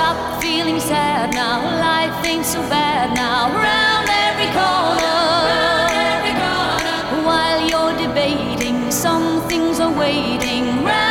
stop feeling sad now. Life ain't so bad now. Round every corner, while you're debating, some things are waiting.